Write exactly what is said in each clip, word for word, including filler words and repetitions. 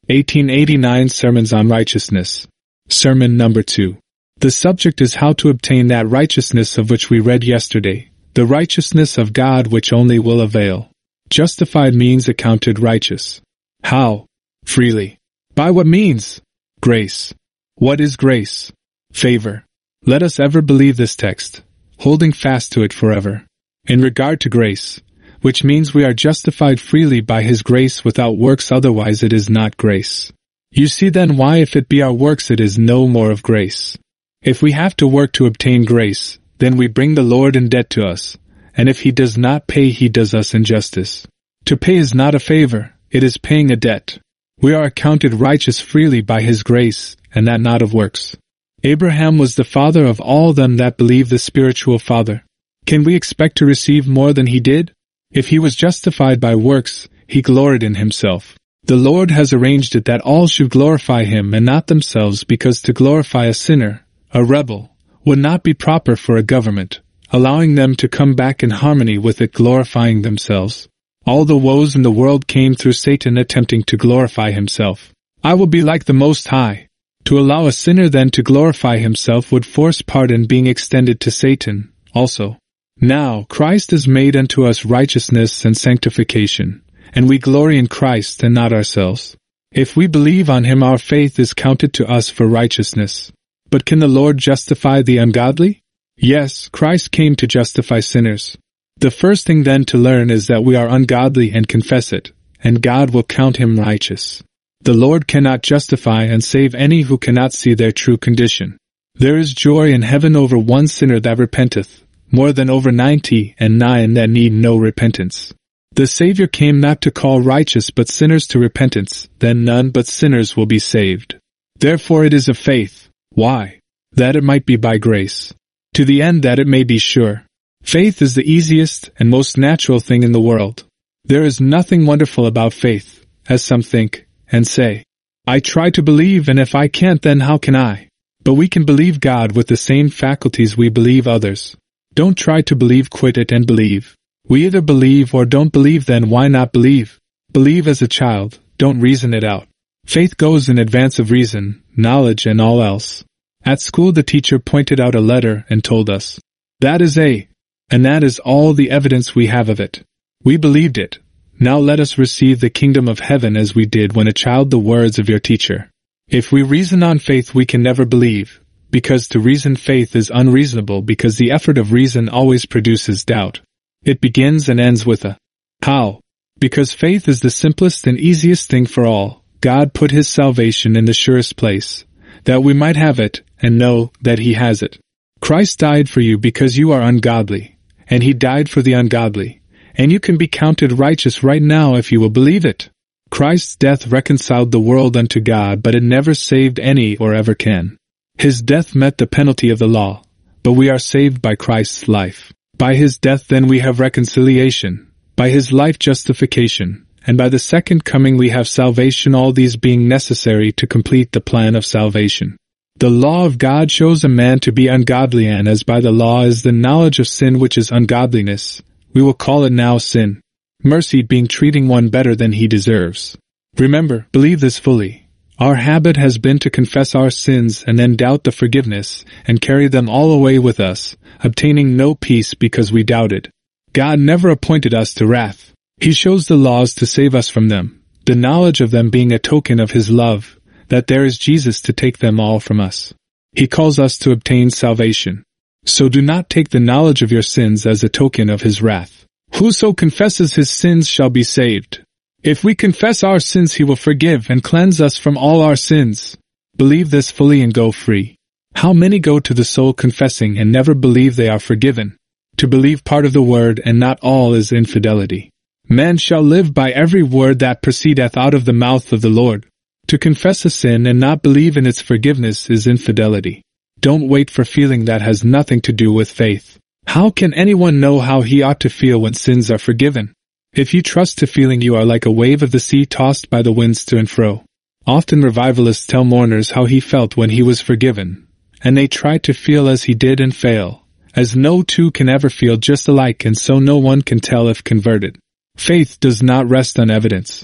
eighteen eighty-nine Sermons on Righteousness. Sermon number two. The subject is how to obtain that righteousness of which we read yesterday, the righteousness of God which only will avail. Justified means accounted righteous. How? Freely. By what means? Grace. What is grace? Favor. Let us ever believe this text, holding fast to it forever. In regard to grace, which means we are justified freely by His grace without works, otherwise it is not grace. You see then why if it be our works it is no more of grace. If we have to work to obtain grace, then we bring the Lord in debt to us, and if He does not pay He does us injustice. To pay is not a favor, it is paying a debt. We are accounted righteous freely by His grace, and that not of works. Abraham was the father of all them that believe, the spiritual father. Can we expect to receive more than he did? If he was justified by works, he gloried in himself. The Lord has arranged it that all should glorify Him and not themselves, because to glorify a sinner, a rebel, would not be proper for a government, allowing them to come back in harmony with it glorifying themselves. All the woes in the world came through Satan attempting to glorify himself. I will be like the Most High. To allow a sinner then to glorify himself would force pardon being extended to Satan also. Now Christ has made unto us righteousness and sanctification, and we glory in Christ and not ourselves. If we believe on Him, our faith is counted to us for righteousness. But can the Lord justify the ungodly? Yes, Christ came to justify sinners. The first thing then to learn is that we are ungodly and confess it, and God will count him righteous. The Lord cannot justify and save any who cannot see their true condition. There is joy in heaven over one sinner that repenteth, more than over ninety and nine that need no repentance. The Savior came not to call righteous but sinners to repentance, then none but sinners will be saved. Therefore it is of faith. Why? That it might be by grace. To the end that it may be sure. Faith is the easiest and most natural thing in the world. There is nothing wonderful about faith, as some think, and say, I try to believe, and if I can't, then how can I? But we can believe God with the same faculties we believe others. Don't try to believe, quit it and believe. We either believe or don't believe, then why not believe? Believe as a child, don't reason it out. Faith goes in advance of reason, knowledge and all else. At school the teacher pointed out a letter and told us, that is A, and that is all the evidence we have of it. We believed it. Now let us receive the kingdom of heaven as we did when a child the words of your teacher. If we reason on faith we can never believe, because to reason faith is unreasonable, because the effort of reason always produces doubt. It begins and ends with a how. Because faith is the simplest and easiest thing for all, God put His salvation in the surest place, that we might have it and know that He has it. Christ died for you because you are ungodly, and He died for the ungodly, and you can be counted righteous right now if you will believe it. Christ's death reconciled the world unto God, but it never saved any or ever can. His death met the penalty of the law, but we are saved by Christ's life. By His death then we have reconciliation, by His life justification, and by the second coming we have salvation, all these being necessary to complete the plan of salvation. The law of God shows a man to be ungodly, and as by the law is the knowledge of sin which is ungodliness, we will call it now sin. Mercy being treating one better than he deserves. Remember, believe this fully. Our habit has been to confess our sins and then doubt the forgiveness, and carry them all away with us, obtaining no peace because we doubted. God never appointed us to wrath. He shows the laws to save us from them, the knowledge of them being a token of His love, that there is Jesus to take them all from us. He calls us to obtain salvation. So do not take the knowledge of your sins as a token of His wrath. Whoso confesses his sins shall be saved. If we confess our sins, He will forgive and cleanse us from all our sins. Believe this fully and go free. How many go to the soul confessing and never believe they are forgiven? To believe part of the word and not all is infidelity. Man shall live by every word that proceedeth out of the mouth of the Lord. To confess a sin and not believe in its forgiveness is infidelity. Don't wait for feeling that has nothing to do with faith. How can anyone know how he ought to feel when sins are forgiven? If you trust to feeling, you are like a wave of the sea tossed by the winds to and fro. Often revivalists tell mourners how he felt when he was forgiven, and they try to feel as he did and fail, as no two can ever feel just alike, and so no one can tell if converted. Faith does not rest on evidence.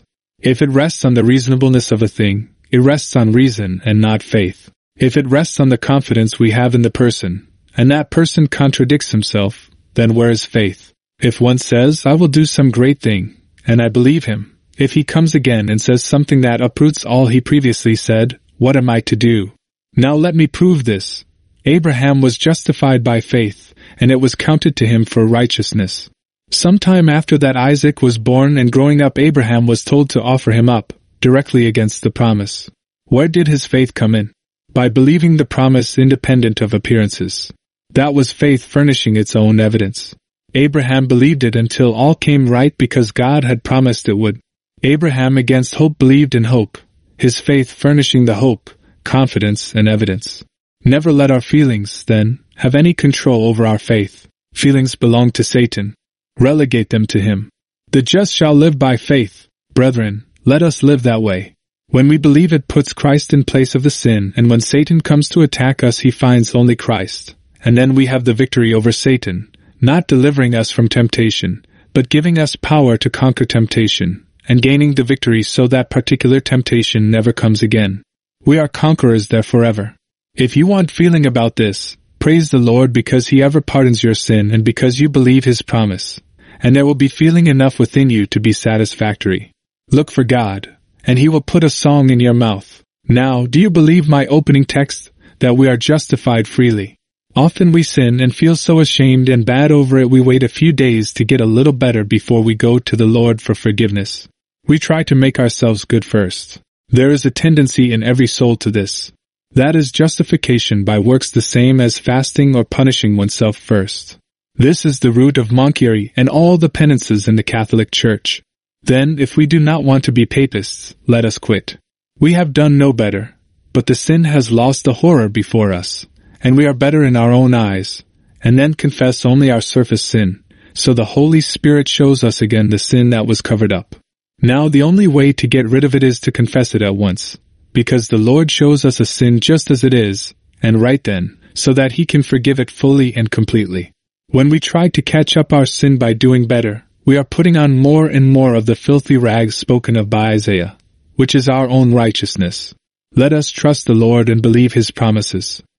If it rests on the reasonableness of a thing, it rests on reason and not faith. If it rests on the confidence we have in the person, and that person contradicts himself, then where is faith? If one says, I will do some great thing, and I believe him, if he comes again and says something that uproots all he previously said, what am I to do? Now let me prove this. Abraham was justified by faith, and it was counted to him for righteousness. Sometime after that Isaac was born, and growing up Abraham was told to offer him up, directly against the promise. Where did his faith come in? By believing the promise independent of appearances. That was faith furnishing its own evidence. Abraham believed it until all came right because God had promised it would. Abraham against hope believed in hope, his faith furnishing the hope, confidence, and evidence. Never let our feelings, then, have any control over our faith. Feelings belong to Satan. Relegate them to him. The just shall live by faith. Brethren, let us live that way. When we believe, it puts Christ in place of the sin, and when Satan comes to attack us, he finds only Christ. And then we have the victory over Satan, not delivering us from temptation, but giving us power to conquer temptation, and gaining the victory so that particular temptation never comes again. We are conquerors there forever. If you want feeling about this, praise the Lord because He ever pardons your sin and because you believe His promise, and there will be feeling enough within you to be satisfactory. Look for God, and He will put a song in your mouth. Now, do you believe my opening text, that we are justified freely? Often we sin and feel so ashamed and bad over it we wait a few days to get a little better before we go to the Lord for forgiveness. We try to make ourselves good first. There is a tendency in every soul to this. That is justification by works, the same as fasting or punishing oneself first. This is the root of monkery and all the penances in the Catholic Church. Then, if we do not want to be papists, let us quit. We have done no better, but the sin has lost the horror before us, and we are better in our own eyes, and then confess only our surface sin, so the Holy Spirit shows us again the sin that was covered up. Now the only way to get rid of it is to confess it at once, because the Lord shows us a sin just as it is, and right then, so that He can forgive it fully and completely. When we try to catch up our sin by doing better, we are putting on more and more of the filthy rags spoken of by Isaiah, which is our own righteousness. Let us trust the Lord and believe His promises.